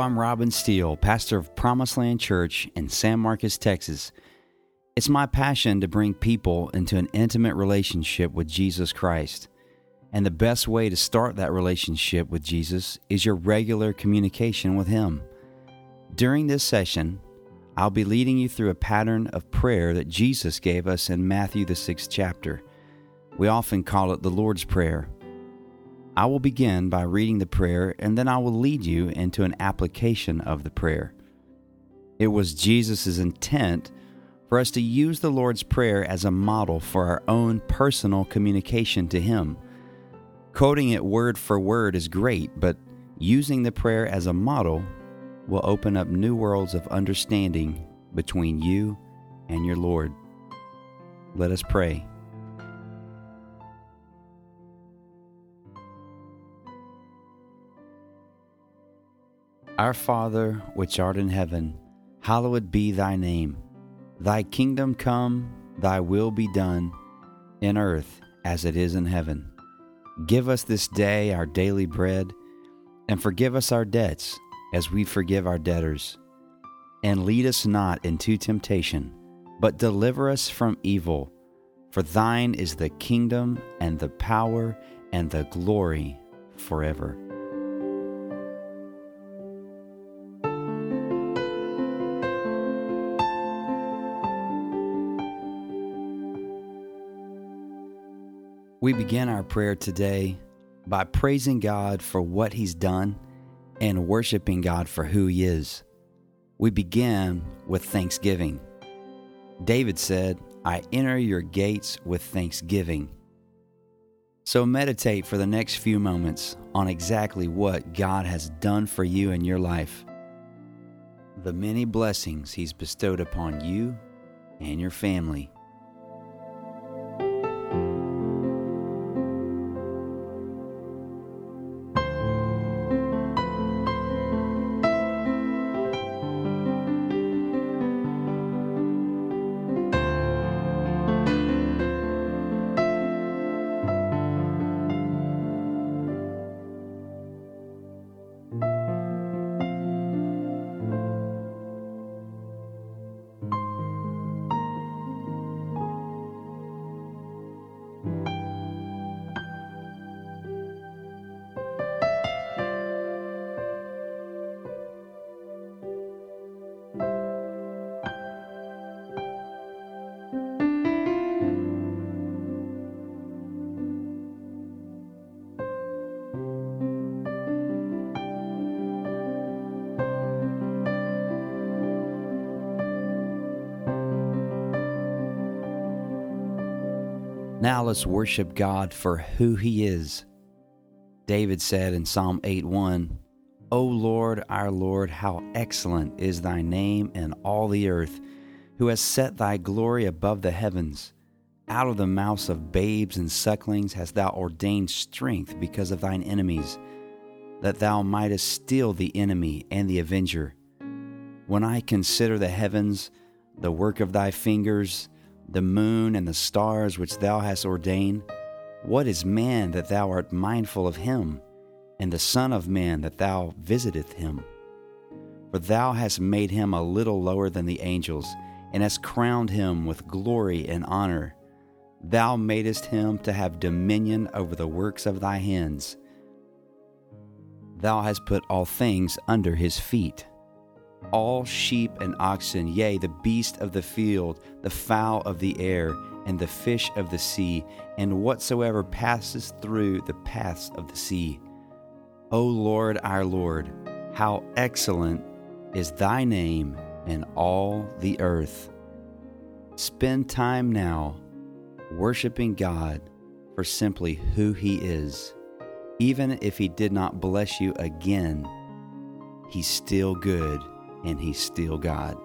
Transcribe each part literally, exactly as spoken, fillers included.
I'm Robin Steele, pastor of Promised Land Church in San Marcos, Texas. It's my passion to bring people into an intimate relationship with Jesus Christ. And the best way to start that relationship with Jesus is your regular communication with Him. During this session, I'll be leading you through a pattern of prayer that Jesus gave us in Matthew, the sixth chapter. We often call it the Lord's Prayer. I will begin by reading the prayer, and then I will lead you into an application of the prayer. It was Jesus' intent for us to use the Lord's Prayer as a model for our own personal communication to Him. Quoting it word for word is great, but using the prayer as a model will open up new worlds of understanding between you and your Lord. Let us pray. Our Father, which art in heaven, hallowed be thy name. Thy kingdom come, thy will be done, in earth as it is in heaven. Give us this day our daily bread, and forgive us our debts, as we forgive our debtors. And lead us not into temptation, but deliver us from evil. For thine is the kingdom, and the power, and the glory forever. We begin our prayer today by praising God for what He's done and worshiping God for who He is. We begin with thanksgiving. David said, "I enter your gates with thanksgiving." So meditate for the next few moments on exactly what God has done for you in your life, the many blessings He's bestowed upon you and your family. Now let's worship God for who He is. David said in Psalm eight one, "O Lord, our Lord, how excellent is thy name in all the earth, who has set thy glory above the heavens. Out of the mouths of babes and sucklings hast thou ordained strength because of thine enemies, that thou mightest still the enemy and the avenger. When I consider the heavens, the work of thy fingers, the moon and the stars which thou hast ordained, what is man that thou art mindful of him, and the son of man that thou visiteth him? For thou hast made him a little lower than the angels, and hast crowned him with glory and honor. Thou madest him to have dominion over the works of thy hands. Thou hast put all things under his feet, all sheep and oxen, yea, the beast of the field, the fowl of the air, and the fish of the sea, and whatsoever passes through the paths of the sea. O Lord, our Lord, how excellent is thy name in all the earth." Spend time now worshiping God for simply who He is. Even if He did not bless you again, He's still good. And He's still God.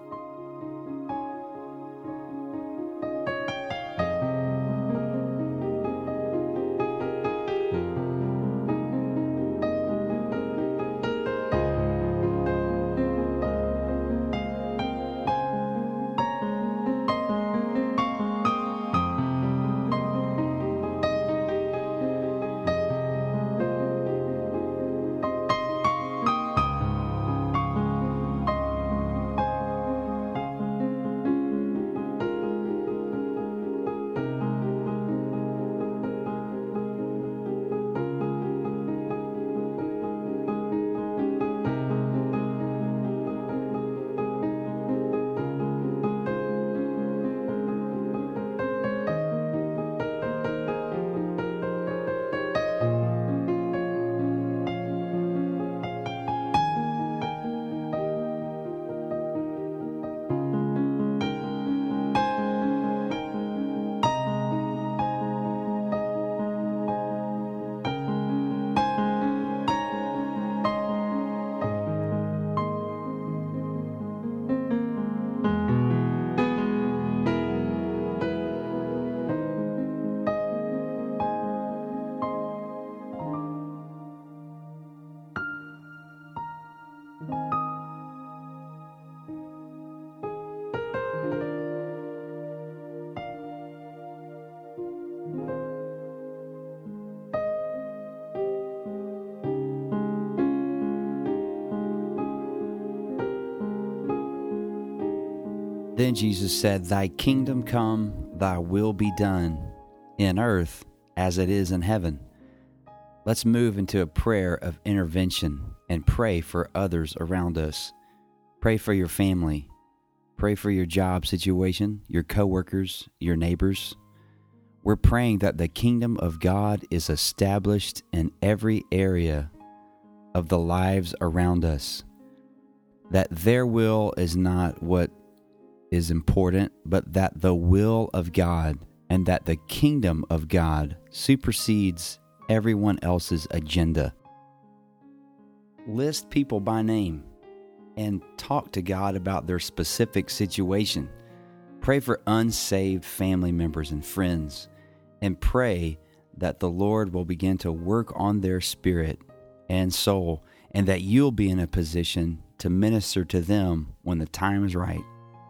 Then Jesus said, Thy kingdom come, thy will be done, in earth as it is in heaven. Let's move into a prayer of intervention and pray for others around us. Pray for your family. Pray for your job situation, your coworkers, your neighbors. We're praying that the kingdom of God is established in every area of the lives around us. That their will is not what is important, but that the will of God and that the kingdom of God supersedes everyone else's agenda. List people by name and talk to God about their specific situation. Pray for unsaved family members and friends, and pray that the Lord will begin to work on their spirit and soul, and that you'll be in a position to minister to them when the time is right.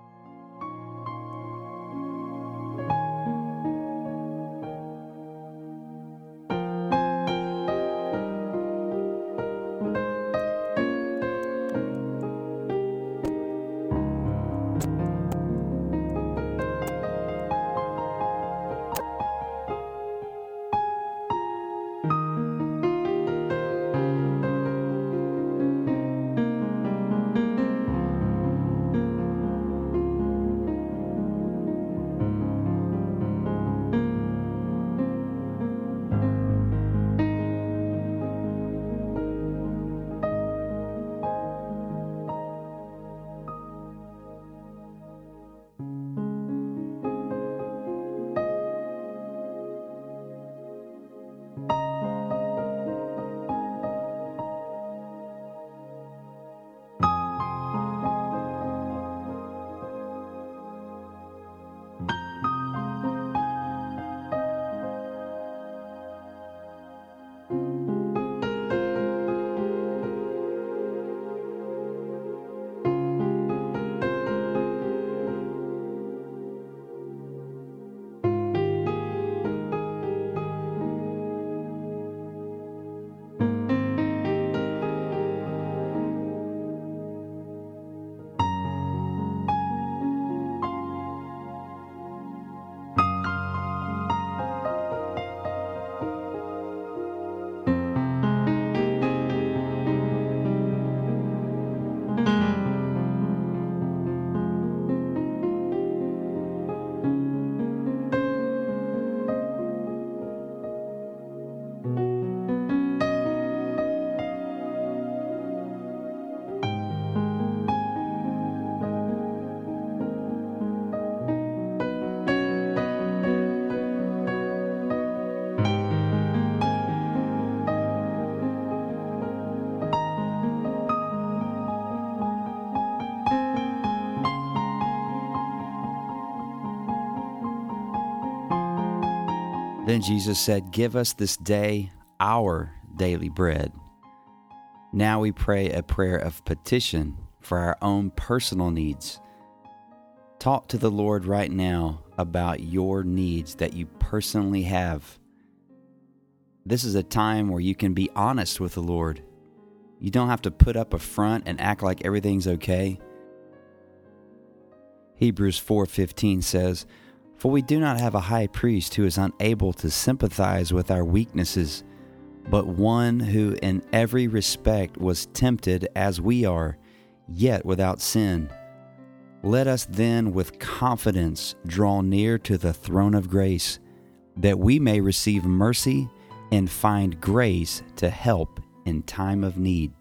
Then Jesus said, Give us this day our daily bread. Now we pray a prayer of petition for our own personal needs. Talk to the Lord right now about your needs that you personally have. This is a time where you can be honest with the Lord. You don't have to put up a front and act like everything's okay. Hebrews four fifteen says, For we do not have a high priest who is unable to sympathize with our weaknesses, but one who in every respect was tempted as we are, yet without sin. Let us then with confidence draw near to the throne of grace, that we may receive mercy and find grace to help in time of need.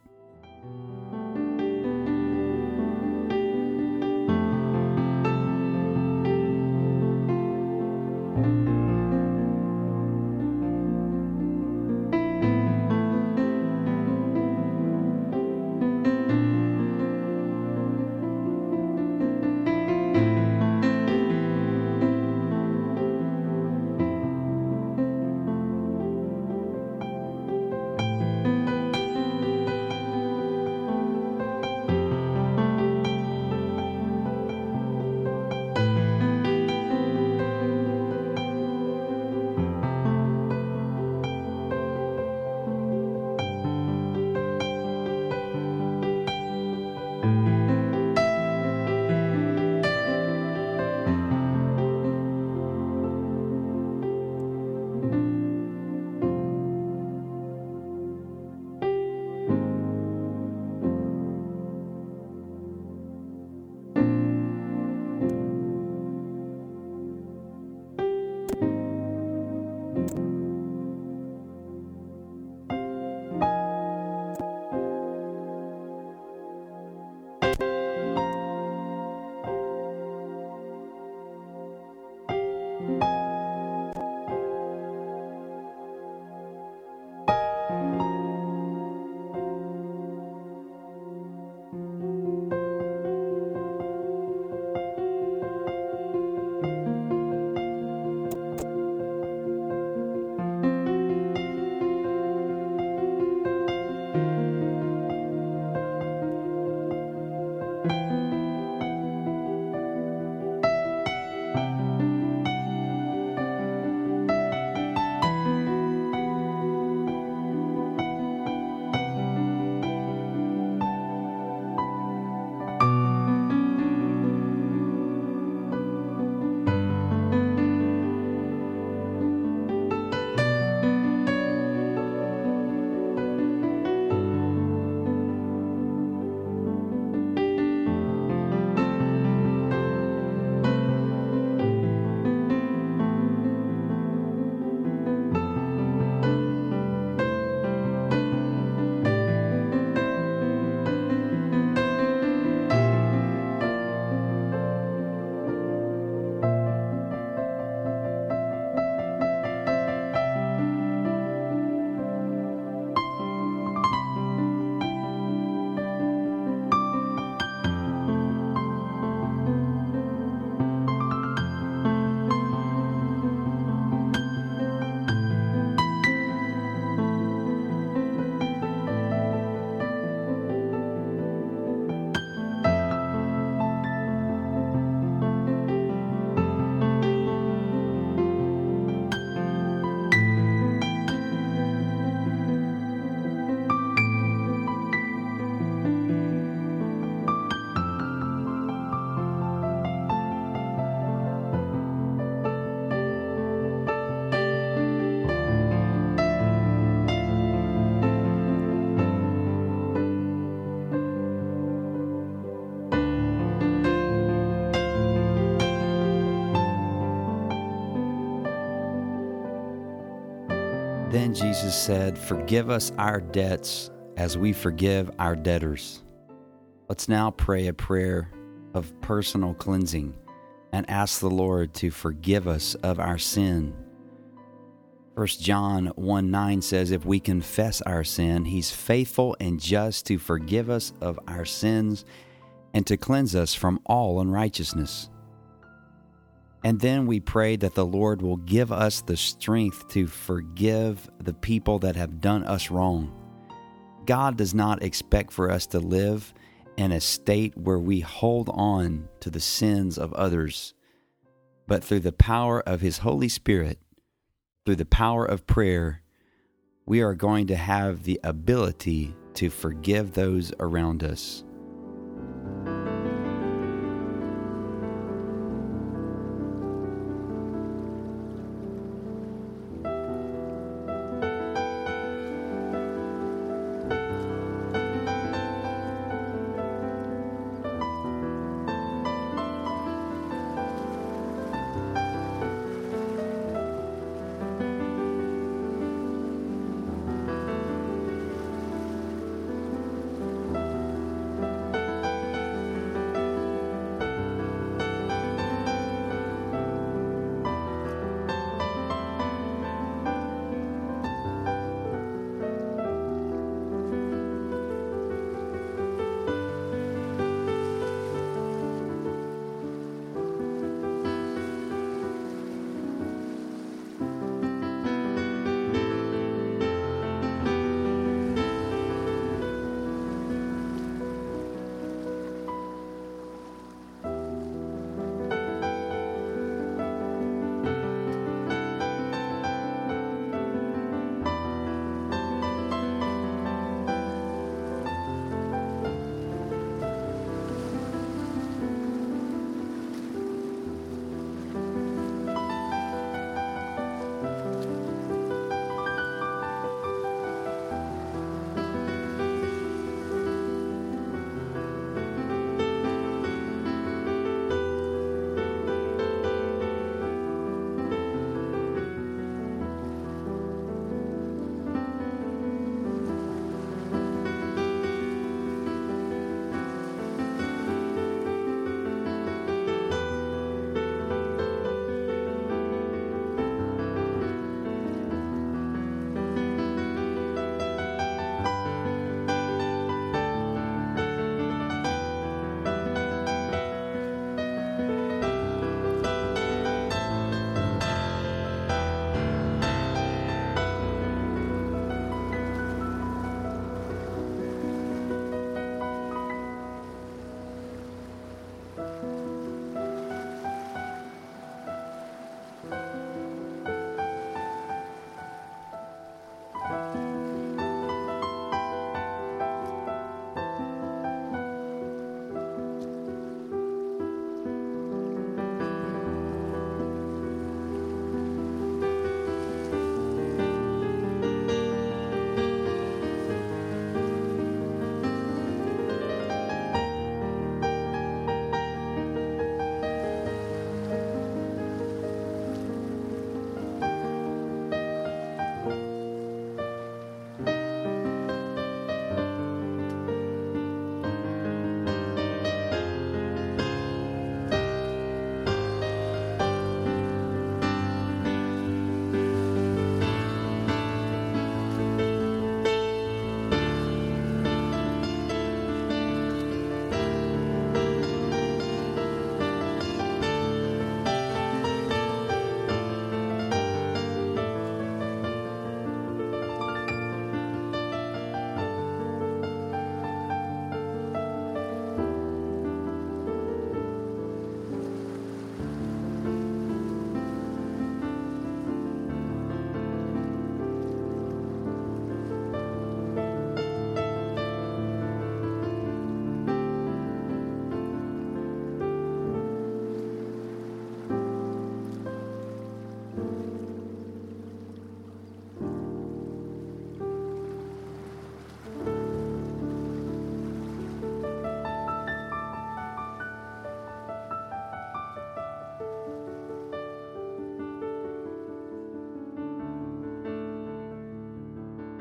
Then Jesus said, "Forgive us our debts as we forgive our debtors." Let's now pray a prayer of personal cleansing and ask the Lord to forgive us of our sin. First John one nine says, "If we confess our sin, He's faithful and just to forgive us of our sins and to cleanse us from all unrighteousness." And then we pray that the Lord will give us the strength to forgive the people that have done us wrong. God does not expect for us to live in a state where we hold on to the sins of others, but through the power of His Holy Spirit, through the power of prayer, we are going to have the ability to forgive those around us.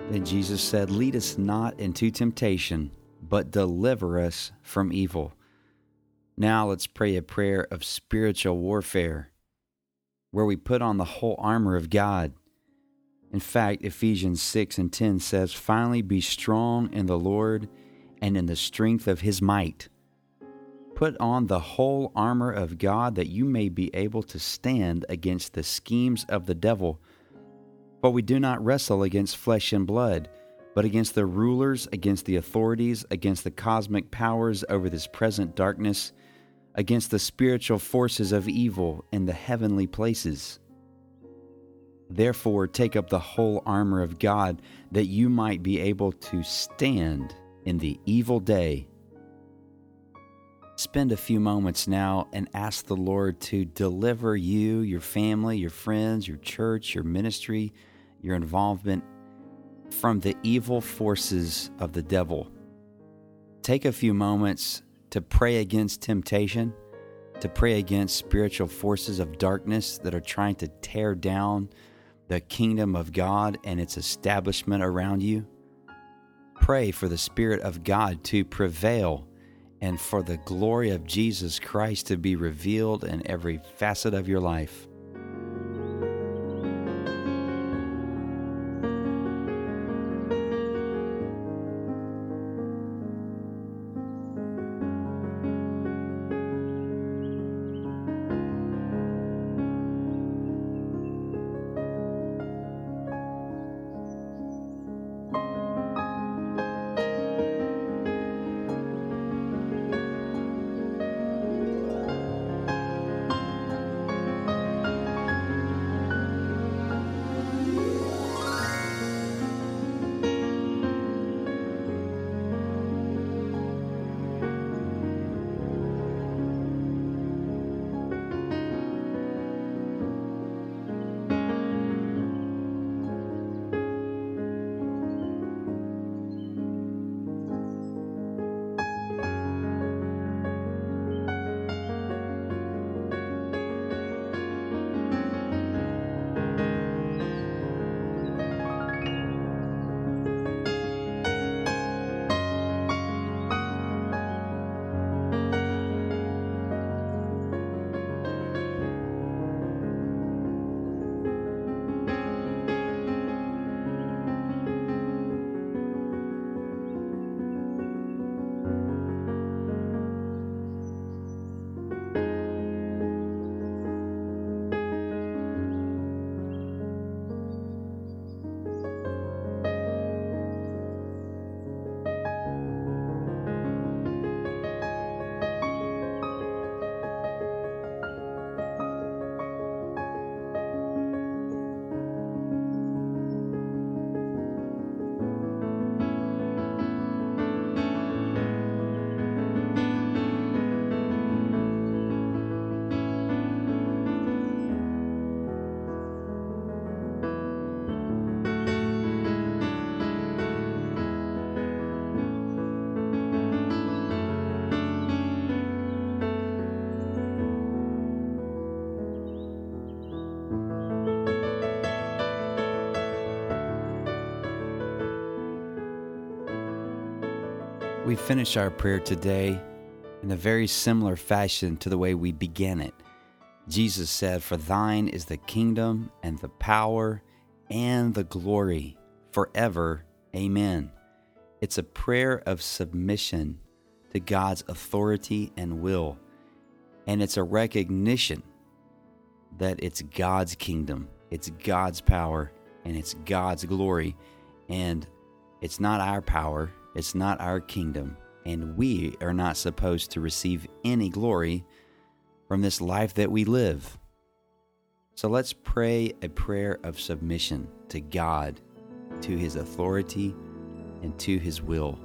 Then Jesus said, "Lead us not into temptation, but deliver us from evil." Now let's pray a prayer of spiritual warfare, where we put on the whole armor of God. In fact, Ephesians six and ten says, "Finally be strong in the Lord and in the strength of his might. Put on the whole armor of God that you may be able to stand against the schemes of the devil. For we do not wrestle against flesh and blood, but against the rulers, against the authorities, against the cosmic powers over this present darkness, against the spiritual forces of evil in the heavenly places. Therefore, take up the whole armor of God, that you might be able to stand in the evil day." Spend a few moments now and ask the Lord to deliver you, your family, your friends, your church, your ministry, your involvement from the evil forces of the devil. Take a few moments to pray against temptation, to pray against spiritual forces of darkness that are trying to tear down the kingdom of God and its establishment around you. Pray for the Spirit of God to prevail and for the glory of Jesus Christ to be revealed in every facet of your life. We finish our prayer today in a very similar fashion to the way we began it. Jesus said, "For thine is the kingdom and the power and the glory forever. Amen." It's a prayer of submission to God's authority and will. And it's a recognition that it's God's kingdom, it's God's power, and it's God's glory. And it's not our power, it's not our kingdom, and we are not supposed to receive any glory from this life that we live. So let's pray a prayer of submission to God, to His authority, and to His will.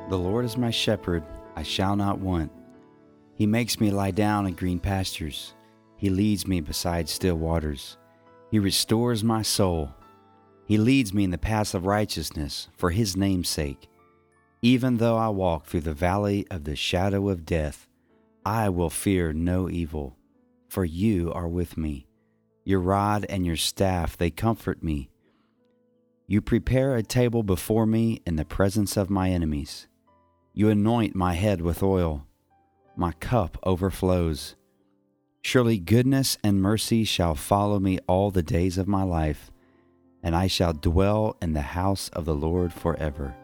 The Lord is my shepherd, I shall not want. He makes me lie down in green pastures. He leads me beside still waters. He restores my soul. He leads me in the paths of righteousness for his name's sake. Even though I walk through the valley of the shadow of death, I will fear no evil, for you are with me. Your rod and your staff, they comfort me. You prepare a table before me in the presence of my enemies. You anoint my head with oil. My cup overflows. Surely goodness and mercy shall follow me all the days of my life, and I shall dwell in the house of the Lord forever.